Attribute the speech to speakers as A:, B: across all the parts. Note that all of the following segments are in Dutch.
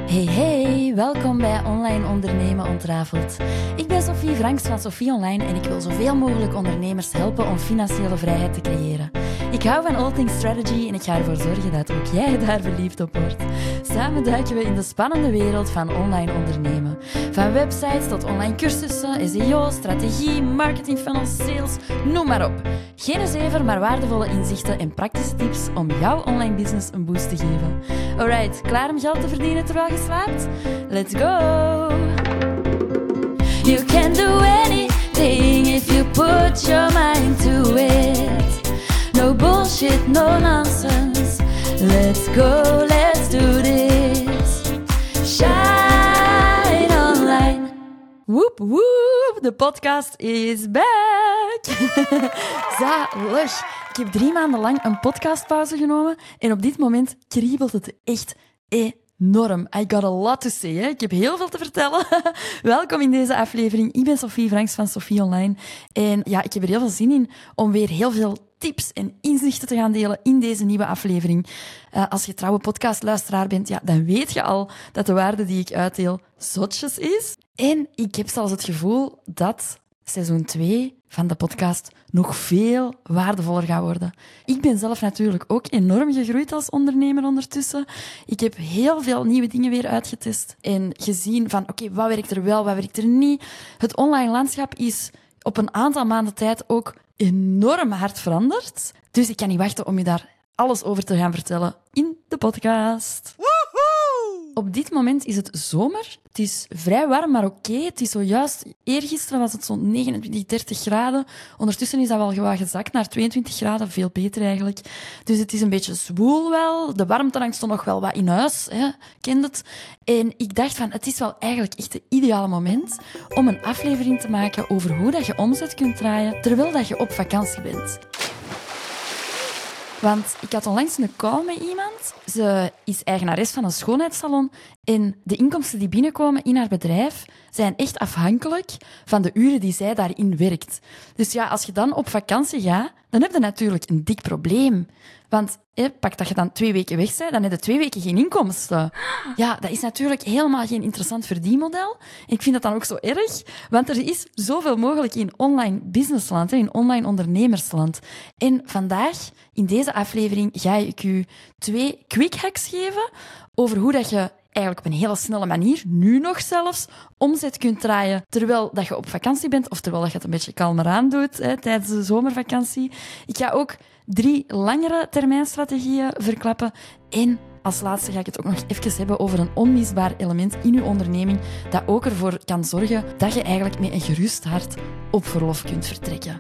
A: Hey, welkom bij Online Ondernemen Ontrafeld. Ik ben Sophie Franks van Sophie Online en ik wil zoveel mogelijk ondernemers helpen om financiële vrijheid te creëren. Ik hou van all things strategy en ik ga ervoor zorgen dat ook jij daar verliefd op wordt. Samen duiken we in de spannende wereld van online ondernemen. Van websites tot online cursussen, SEO, strategie, marketing funnels, sales, noem maar op. Geen zever, maar waardevolle inzichten en praktische tips om jouw online business een boost te geven. Alright, klaar om geld te verdienen terwijl je slaapt? Let's go! You can do anything if you put your mind to it. No bullshit, no nonsense. Let's go, let's do this. Shine online. Woep woep, de podcast is back. Zalig. Ik heb 3 maanden lang een podcastpauze genomen en op dit moment kriebelt het echt enorm. I got a lot to say. Hè? Ik heb heel veel te vertellen. Welkom in deze aflevering. Ik ben Sophie Franks van Sophie Online. En ja, ik heb er heel veel zin in om weer heel veel tips en inzichten te gaan delen in deze nieuwe aflevering. Als je trouwe podcastluisteraar bent, ja, dan weet je al dat de waarde die ik uitdeel zotjes is. En ik heb zelfs het gevoel dat seizoen 2 van de podcast nog veel waardevoller gaat worden. Ik ben zelf natuurlijk ook enorm gegroeid als ondernemer ondertussen. Ik heb heel veel nieuwe dingen weer uitgetest en gezien van oké, wat werkt er wel, wat werkt er niet. Het online landschap is op een aantal maanden tijd ook enorm hard veranderd. Dus ik kan niet wachten om je daar alles over te gaan vertellen in de podcast. Op dit moment is het zomer. Het is vrij warm, maar oké. Het is zojuist, eergisteren was het zo'n 29, 30 graden. Ondertussen is dat wel gewoon gezakt naar 22 graden. Veel beter eigenlijk. Dus het is een beetje zwoel wel. De warmte stond nog wel wat in huis. Hè. Kent het? En ik dacht van, het is wel eigenlijk echt het ideale moment om een aflevering te maken over hoe dat je omzet kunt draaien terwijl dat je op vakantie bent. Want ik had onlangs een call met iemand. Ze is eigenares van een schoonheidssalon. En de inkomsten die binnenkomen in haar bedrijf zijn echt afhankelijk van de uren die zij daarin werkt. Dus ja, als je dan op vakantie gaat, dan heb je natuurlijk een dik probleem. Want pak dat je dan 2 weken weg bent, dan heb je 2 weken geen inkomsten. Ja, dat is natuurlijk helemaal geen interessant verdienmodel. En ik vind dat dan ook zo erg, want er is zoveel mogelijk in online businessland, in online ondernemersland. En vandaag, in deze aflevering, ga ik u 2 quick hacks geven over hoe dat je eigenlijk op een hele snelle manier, nu nog zelfs, omzet kunt draaien terwijl dat je op vakantie bent of terwijl dat je het een beetje kalmer aan doet tijdens de zomervakantie. Ik ga ook 3 langere termijnstrategieën verklappen en als laatste ga ik het ook nog even hebben over een onmisbaar element in uw onderneming dat ook ervoor kan zorgen dat je eigenlijk met een gerust hart op verlof kunt vertrekken.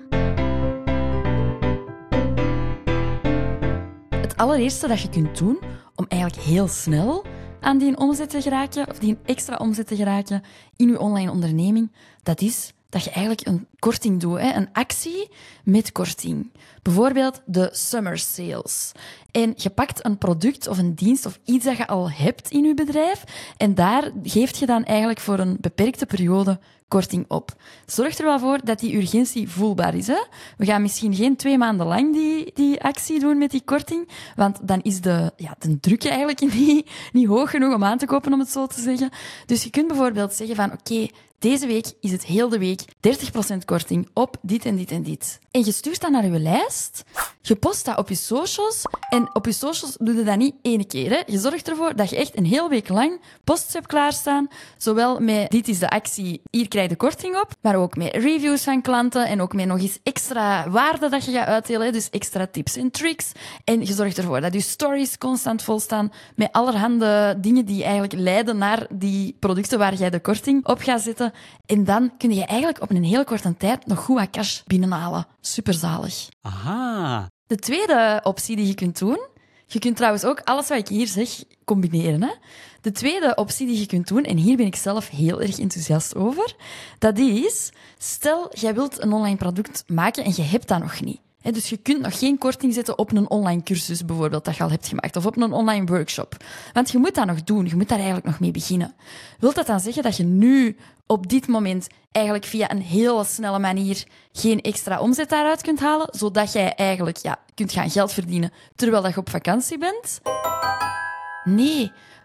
A: Het allereerste dat je kunt doen om eigenlijk heel snel aan die omzet te geraken, of die extra omzet te geraken in je online onderneming, dat is dat je eigenlijk een korting doet, een actie met korting. Bijvoorbeeld de summer sales. En je pakt een product of een dienst of iets dat je al hebt in je bedrijf en daar geef je dan eigenlijk voor een beperkte periode korting op. Zorg er wel voor dat die urgentie voelbaar is. Hè? We gaan misschien geen 2 maanden lang die actie doen met die korting, want dan is de druk eigenlijk niet hoog genoeg om aan te kopen, om het zo te zeggen. Dus je kunt bijvoorbeeld zeggen van oké, deze week is het heel de week 30% korting op dit en dit en dit. En je stuurt dat naar je lijst, je post dat op je socials en op je socials doe je dat niet 1 keer. Hè. Je zorgt ervoor dat je echt een hele week lang posts hebt klaarstaan, zowel met dit is de actie, hier krijg je korting op, maar ook met reviews van klanten en ook met nog eens extra waarde dat je gaat uitdelen, hè. Dus extra tips en tricks. En je zorgt ervoor dat je stories constant volstaan met allerhande dingen die eigenlijk leiden naar die producten waar jij de korting op gaat zetten. En dan kun je eigenlijk op een hele korte tijd nog goed wat cash binnenhalen. Superzalig.
B: Aha.
A: De tweede optie die je kunt doen, je kunt trouwens ook alles wat ik hier zeg combineren. Hè? De tweede optie die je kunt doen, en hier ben ik zelf heel erg enthousiast over, dat is, stel jij wilt een online product maken en je hebt dat nog niet. Dus je kunt nog geen korting zetten op een online cursus bijvoorbeeld, dat je al hebt gemaakt, of op een online workshop. Want je moet dat nog doen, je moet daar eigenlijk nog mee beginnen. Wilt dat dan zeggen dat je nu op dit moment eigenlijk via een hele snelle manier geen extra omzet daaruit kunt halen, zodat jij eigenlijk kunt gaan geld verdienen terwijl dat je op vakantie bent? Nee,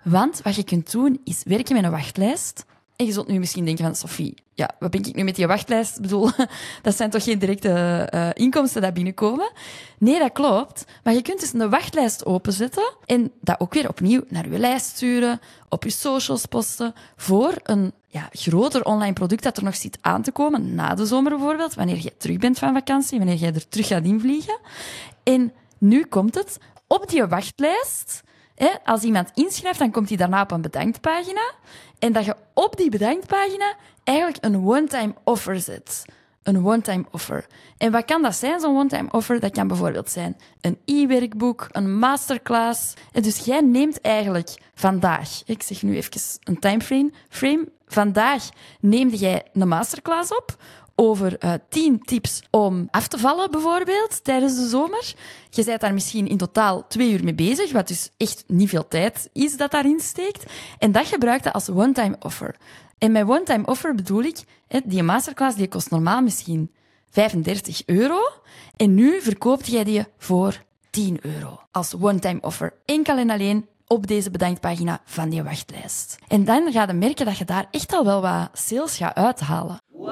A: Want wat je kunt doen, is werken met een wachtlijst. En je zult nu misschien denken van, Sophie, ja, wat ben ik nu met die wachtlijst? Ik bedoel, dat zijn toch geen directe inkomsten die binnenkomen? Nee, dat klopt. Maar je kunt dus een wachtlijst openzetten en dat ook weer opnieuw naar je lijst sturen, op je socials posten, voor een groter online product dat er nog zit aan te komen, na de zomer bijvoorbeeld, wanneer je terug bent van vakantie, wanneer jij er terug gaat invliegen. En nu komt het, op die wachtlijst, als iemand inschrijft, dan komt hij daarna op een bedanktpagina. En dat je op die bedanktpagina eigenlijk een one-time offer zet. Een one-time offer. En wat kan dat zijn, zo'n one-time offer? Dat kan bijvoorbeeld zijn een e-werkboek, een masterclass. En dus jij neemt eigenlijk vandaag, ik zeg nu even een timeframe, vandaag neemde jij een masterclass op over 10 tips om af te vallen, bijvoorbeeld, tijdens de zomer. Je bent daar misschien in totaal 2 uur mee bezig, wat dus echt niet veel tijd is dat daarin steekt. En dat gebruikt je als one-time offer. En met one-time offer bedoel ik, die masterclass die kost normaal misschien €35. En nu verkoopt jij die voor €10 als one-time offer. Enkel en alleen op deze bedanktpagina van die wachtlijst. En dan ga je merken dat je daar echt al wel wat sales gaat uithalen.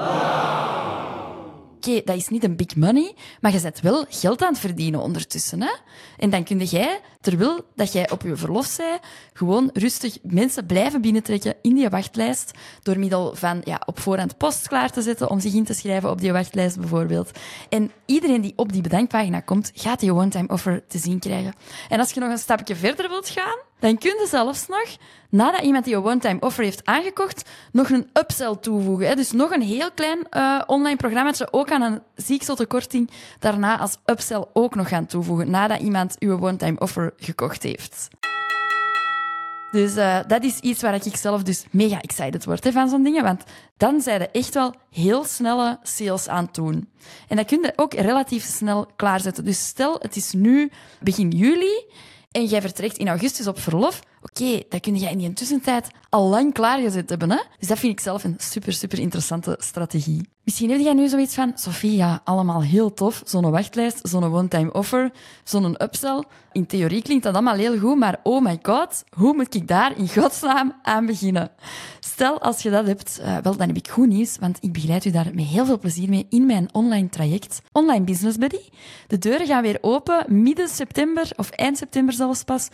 A: Oké, dat is niet een big money, maar je bent wel geld aan het verdienen ondertussen. Hè? En dan kun jij, terwijl dat jij op je verlof bent, gewoon rustig mensen blijven binnentrekken in die wachtlijst, door middel van op voorhand post klaar te zetten om zich in te schrijven op die wachtlijst bijvoorbeeld. En iedereen die op die bedankpagina komt, gaat die one-time offer te zien krijgen. En als je nog een stapje verder wilt gaan, dan kun je zelfs nog, nadat iemand die een one-time offer heeft aangekocht, nog een upsell toevoegen. Hè? Dus nog een heel klein online programmaatje, ook aan een ziek zotte korting, daarna als upsell ook nog gaan toevoegen, nadat iemand uw one-time offer gekocht heeft. Dus dat is iets waar ik zelf dus mega excited word van zo'n dingen, want dan zijn er echt wel heel snelle sales aan het doen. En dat kun je ook relatief snel klaarzetten. Dus stel, het is nu begin juli en jij vertrekt in augustus op verlof. Oké, dat kun je in die tussentijd al lang klaargezet hebben. Hè? Dus dat vind ik zelf een super, super interessante strategie. Misschien heb jij nu zoiets van, Sophie, ja, allemaal heel tof. Zo'n wachtlijst, zo'n one-time offer, zo'n upsell. In theorie klinkt dat allemaal heel goed, maar oh my god, hoe moet ik daar in godsnaam aan beginnen? Stel, als je dat hebt, wel, dan heb ik goed nieuws, want ik begeleid u daar met heel veel plezier mee in mijn online traject, Online Business Buddy. De deuren gaan weer open midden september, of eind september zelfs pas,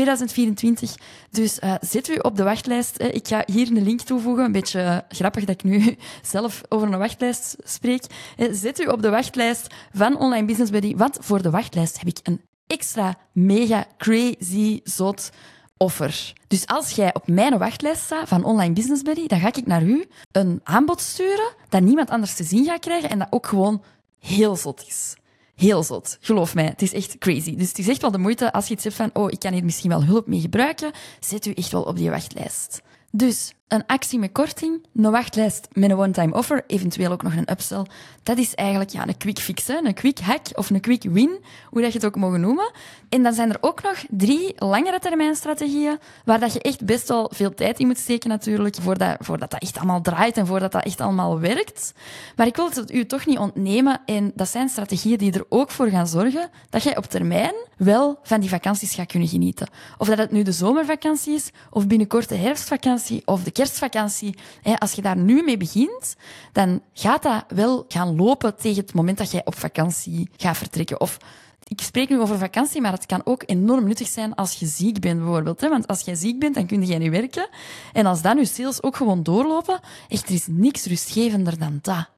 A: 2024. Dus zet u op de wachtlijst. Ik ga hier een link toevoegen. Een beetje grappig dat ik nu zelf over een wachtlijst spreek. Zet u op de wachtlijst van Online Business Buddy, want voor de wachtlijst heb ik een extra mega crazy zot offer. Dus als jij op mijn wachtlijst staat van Online Business Buddy, dan ga ik naar u een aanbod sturen dat niemand anders te zien gaat krijgen en dat ook gewoon heel zot is. Heel zot. Geloof mij, het is echt crazy. Dus het is echt wel de moeite als je iets hebt van ik kan hier misschien wel hulp mee gebruiken, zet u echt wel op die wachtlijst. Dus een actie met korting, een wachtlijst met een one-time offer, eventueel ook nog een upsell. Dat is eigenlijk een quick fix, hè? Een quick hack of een quick win, hoe dat je het ook mogen noemen. En dan zijn er ook nog 3 langere termijn strategieën, waar dat je echt best wel veel tijd in moet steken natuurlijk, voordat dat echt allemaal draait en voordat dat echt allemaal werkt. Maar ik wil het u toch niet ontnemen en dat zijn strategieën die er ook voor gaan zorgen dat jij op termijn wel van die vakanties gaat kunnen genieten. Of dat het nu de zomervakantie is, of binnenkort de herfstvakantie, of de kerstvakantie. Als je daar nu mee begint, dan gaat dat wel gaan lopen tegen het moment dat jij op vakantie gaat vertrekken. Of ik spreek nu over vakantie, maar het kan ook enorm nuttig zijn als je ziek bent bijvoorbeeld. Want als jij ziek bent, dan kun je niet werken. En als dan je sales ook gewoon doorlopen, echt, er is niks rustgevender dan dat.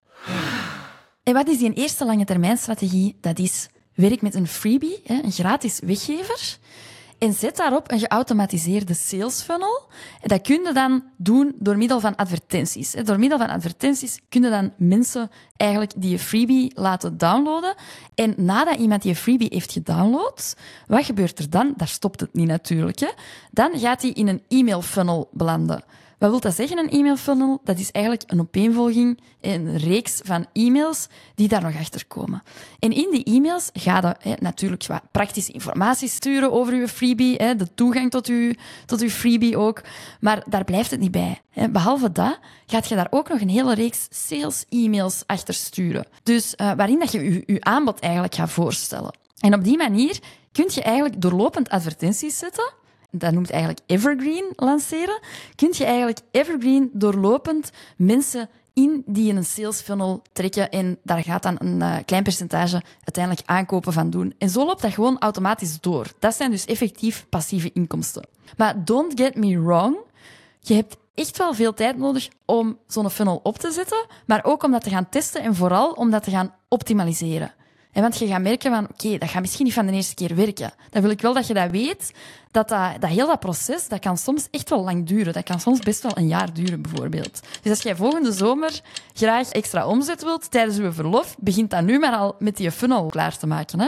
A: En wat is die eerste lange termijn strategie? Dat is werk met een freebie, een gratis weggever. En zet daarop een geautomatiseerde sales funnel. En dat kun je dan doen door middel van advertenties. Door middel van advertenties kun je dan mensen eigenlijk die je freebie laten downloaden. En nadat iemand die freebie heeft gedownload, wat gebeurt er dan? Daar stopt het niet natuurlijk. Hè? Dan gaat hij in een e-mail funnel belanden. Wat wil dat zeggen, een e-mail funnel? Dat is eigenlijk een opeenvolging, een reeks van e-mails die daar nog achter komen. En in die e-mails ga je natuurlijk wat praktische informatie sturen over je freebie, de toegang tot uw freebie ook. Maar daar blijft het niet bij. Behalve dat gaat je daar ook nog een hele reeks sales-e-mails achter sturen. Dus waarin dat je je aanbod eigenlijk gaat voorstellen. En op die manier kun je eigenlijk doorlopend advertenties zetten. dat noemt eigenlijk evergreen lanceren, kun je eigenlijk evergreen doorlopend mensen in die in een sales funnel trekken en daar gaat dan een klein percentage uiteindelijk aankopen van doen. En zo loopt dat gewoon automatisch door. Dat zijn dus effectief passieve inkomsten. Maar don't get me wrong, je hebt echt wel veel tijd nodig om zo'n funnel op te zetten, maar ook om dat te gaan testen en vooral om dat te gaan optimaliseren. En want je gaat merken van, oké, dat gaat misschien niet van de eerste keer werken. Dan wil ik wel dat je dat weet, dat heel dat proces, dat kan soms echt wel lang duren. Dat kan soms best wel een jaar duren, bijvoorbeeld. Dus als jij volgende zomer graag extra omzet wilt tijdens je verlof, begint dat nu maar al met die funnel klaar te maken, hè?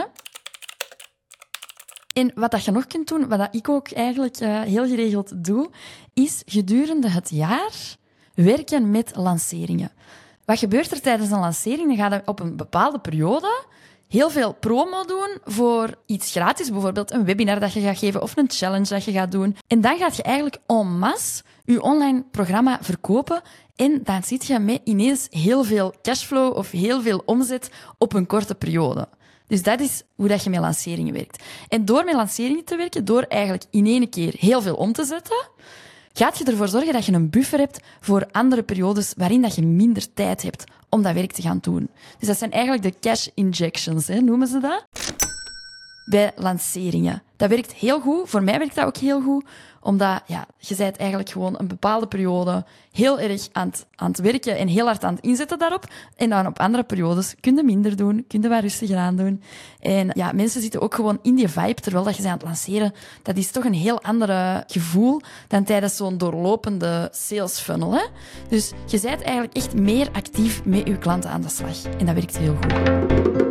A: En wat dat je nog kunt doen, wat dat ik ook eigenlijk heel geregeld doe, is gedurende het jaar werken met lanceringen. Wat gebeurt er tijdens een lancering? Dan ga je op een bepaalde periode heel veel promo doen voor iets gratis, bijvoorbeeld een webinar dat je gaat geven of een challenge dat je gaat doen. En dan gaat je eigenlijk en masse je online programma verkopen en dan zit je met ineens heel veel cashflow of heel veel omzet op een korte periode. Dus dat is hoe dat je met lanceringen werkt. En door met lanceringen te werken, door eigenlijk in één keer heel veel om te zetten, gaat je ervoor zorgen dat je een buffer hebt voor andere periodes waarin dat je minder tijd hebt om dat werk te gaan doen. Dus dat zijn eigenlijk de cash injections, noemen ze dat. Bij lanceringen. Dat werkt heel goed. Voor mij werkt dat ook heel goed. Omdat je bent eigenlijk gewoon een bepaalde periode heel erg aan het werken en heel hard aan het inzetten daarop. En dan op andere periodes kun je minder doen, kun je wat rustiger aan doen. En mensen zitten ook gewoon in die vibe terwijl dat je ze aan het lanceren. Dat is toch een heel ander gevoel dan tijdens zo'n doorlopende sales funnel. Hè? Dus je bent eigenlijk echt meer actief met je klanten aan de slag. En dat werkt heel goed.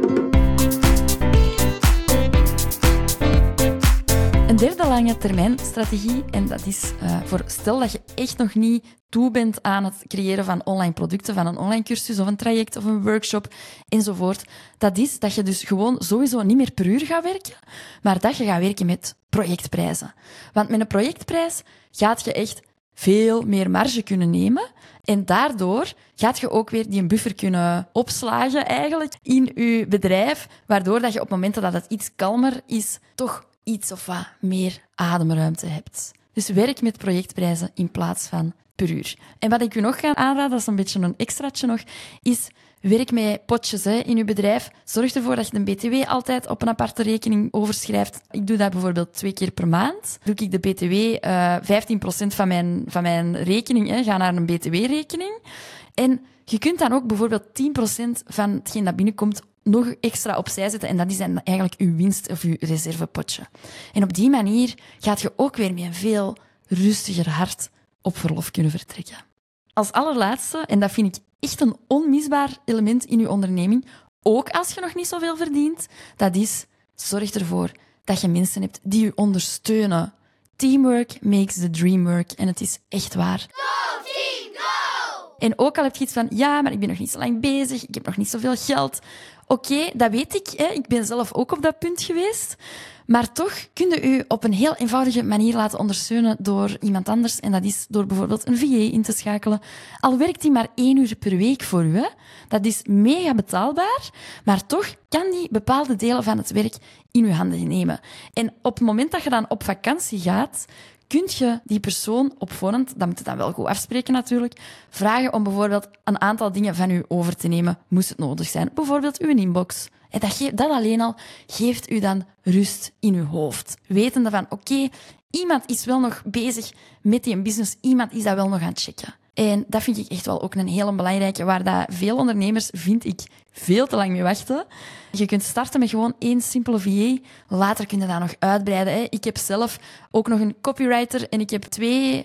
A: Een derde lange termijn strategie, en dat is voor stel dat je echt nog niet toe bent aan het creëren van online producten, van een online cursus of een traject of een workshop enzovoort, dat is dat je dus gewoon sowieso niet meer per uur gaat werken, maar dat je gaat werken met projectprijzen. Want met een projectprijs gaat je echt veel meer marge kunnen nemen en daardoor gaat je ook weer die buffer kunnen opslagen eigenlijk in je bedrijf, waardoor dat je op momenten dat het iets kalmer is, toch iets of wat meer ademruimte hebt. Dus werk met projectprijzen in plaats van per uur. En wat ik u nog ga aanraden, dat is een beetje een extraatje nog, is werk met potjes in uw bedrijf. Zorg ervoor dat je de BTW altijd op een aparte rekening overschrijft. Ik doe dat bijvoorbeeld 2 keer per maand. Doe ik de BTW, 15% van mijn rekening gaat naar een BTW-rekening. En je kunt dan ook bijvoorbeeld 10% van hetgeen dat binnenkomt nog extra opzij zetten en dat is dan eigenlijk uw winst of uw reservepotje. En op die manier gaat je ook weer met een veel rustiger hart op verlof kunnen vertrekken. Als allerlaatste, en dat vind ik echt een onmisbaar element in uw onderneming, ook als je nog niet zoveel verdient, dat is, zorg ervoor dat je mensen hebt die je ondersteunen. Teamwork makes the dream work en het is echt waar.
B: Go team, go!
A: En ook al heb je iets van, maar ik ben nog niet zo lang bezig, ik heb nog niet zoveel geld. Oké, dat weet ik. Ik ben zelf ook op dat punt geweest. Maar toch kun je u op een heel eenvoudige manier laten ondersteunen door iemand anders. En dat is door bijvoorbeeld een VA in te schakelen. Al werkt die maar 1 uur per week voor u. Dat is mega betaalbaar. Maar toch kan die bepaalde delen van het werk in uw handen nemen. En op het moment dat je dan op vakantie gaat, kun je die persoon op voorhand, dat moet je dan wel goed afspreken natuurlijk, vragen om bijvoorbeeld een aantal dingen van u over te nemen, moest het nodig zijn. Bijvoorbeeld uw inbox. En dat alleen al geeft u dan rust in uw hoofd. Wetende van, oké, iemand is wel nog bezig met die business, iemand is dat wel nog aan het checken. En dat vind ik echt wel ook een hele belangrijke, waar dat veel ondernemers, vind ik, veel te lang mee wachten. Je kunt starten met gewoon 1 simpele VA. Later kun je dat nog uitbreiden. Ik heb zelf ook nog een copywriter en ik heb 3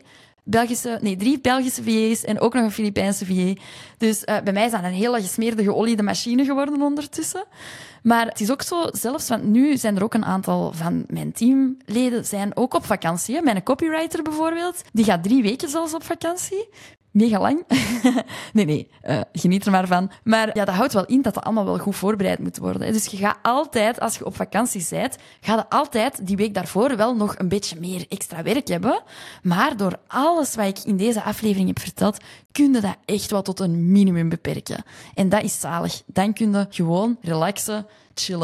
A: Belgische VA's en ook nog een Filipijnse VA. Dus bij mij is dat een hele gesmeerde, geoliede machine geworden ondertussen. Maar het is ook zo, zelfs, want nu zijn er ook een aantal van mijn teamleden zijn ook op vakantie. Mijn copywriter bijvoorbeeld, die gaat 3 weken zelfs op vakantie. Mega lang. Nee, geniet er maar van. Maar dat houdt wel in dat dat allemaal wel goed voorbereid moet worden. Dus je gaat altijd, als je op vakantie bent, ga je altijd die week daarvoor wel nog een beetje meer extra werk hebben. Maar door alles wat ik in deze aflevering heb verteld, kun je dat echt wel tot een minimum beperken. En dat is zalig. Dan kun je gewoon relaxen, chillen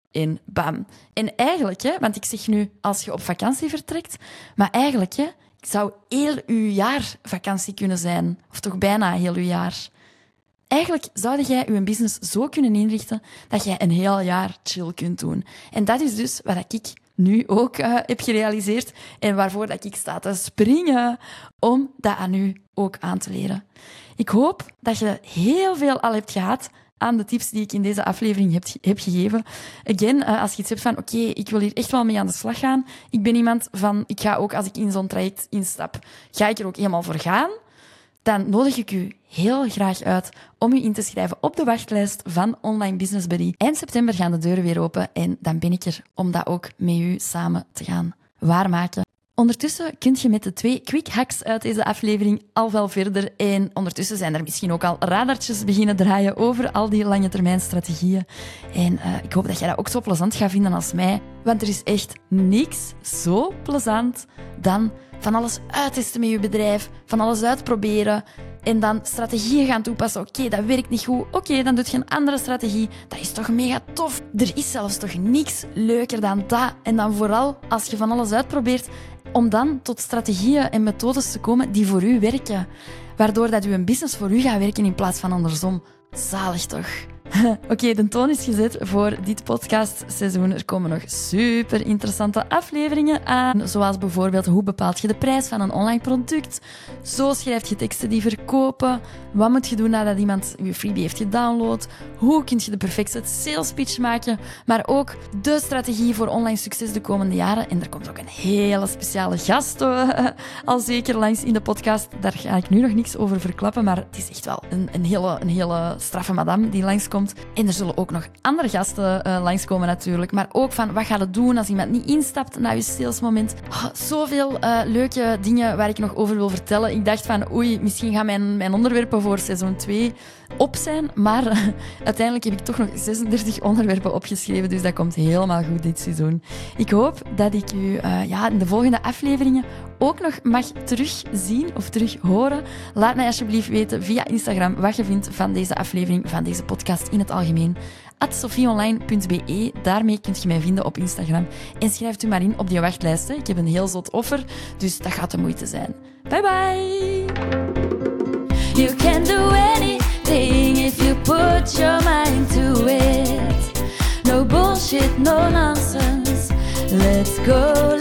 A: En bam. En eigenlijk, want ik zeg nu als je op vakantie vertrekt, maar eigenlijk zou heel uw jaar vakantie kunnen zijn. Of toch bijna heel uw jaar. Eigenlijk zou jij je business zo kunnen inrichten dat jij een heel jaar chill kunt doen. En dat is dus wat ik nu ook heb gerealiseerd en waarvoor dat ik sta te springen om dat aan u ook aan te leren. Ik hoop dat je heel veel al hebt gehad aan de tips die ik in deze aflevering heb gegeven. Again, als je iets hebt van, oké, ik wil hier echt wel mee aan de slag gaan. Ik ben iemand van, ik ga ook als ik in zo'n traject instap, ga ik er ook helemaal voor gaan. Dan nodig ik u heel graag uit om u in te schrijven op de wachtlijst van Online Business Buddy. Eind september gaan de deuren weer open en dan ben ik er om dat ook met u samen te gaan waarmaken. Ondertussen kun je met de 2 quick hacks uit deze aflevering al wel verder. En ondertussen zijn er misschien ook al radartjes beginnen draaien over al die lange termijn strategieën. En ik hoop dat jij dat ook zo plezant gaat vinden als mij. Want er is echt niks zo plezant dan van alles uittesten met je bedrijf, van alles uitproberen en dan strategieën gaan toepassen. Oké, dat werkt niet goed. Oké, dan doe je een andere strategie. Dat is toch mega tof. Er is zelfs toch niks leuker dan dat. En dan vooral als je van alles uitprobeert, om dan tot strategieën en methodes te komen die voor u werken. Waardoor dat uw business voor u gaat werken in plaats van andersom. Zalig toch? Oké, de toon is gezet voor dit podcastseizoen. Er komen nog super interessante afleveringen aan. Zoals bijvoorbeeld, hoe bepaalt je de prijs van een online product? Zo schrijf je teksten die verkopen. Wat moet je doen nadat iemand je freebie heeft gedownload? Hoe kun je de perfecte sales pitch maken? Maar ook de strategie voor online succes de komende jaren. En er komt ook een hele speciale gast al zeker langs in de podcast. Daar ga ik nu nog niks over verklappen, maar het is echt wel een hele straffe madame die langskomt. En er zullen ook nog andere gasten langskomen natuurlijk. Maar ook van, wat ga je doen als iemand niet instapt na je salesmoment? Zoveel leuke dingen waar ik nog over wil vertellen. Ik dacht van, oei, misschien gaan mijn onderwerpen voor seizoen 2 op zijn. Maar uiteindelijk heb ik toch nog 36 onderwerpen opgeschreven. Dus dat komt helemaal goed dit seizoen. Ik hoop dat ik u in de volgende afleveringen ook nog mag terugzien of terug horen. Laat mij alsjeblieft weten via Instagram wat je vindt van deze aflevering, van deze podcast in het algemeen. @sofieonline.be, daarmee kunt je mij vinden op Instagram. En schrijf u maar in op die wachtlijst. Ik heb een heel zot offer, dus dat gaat de moeite zijn. Bye bye! You can do anything if you put your mind to it. No bullshit, no nonsense. Let's go.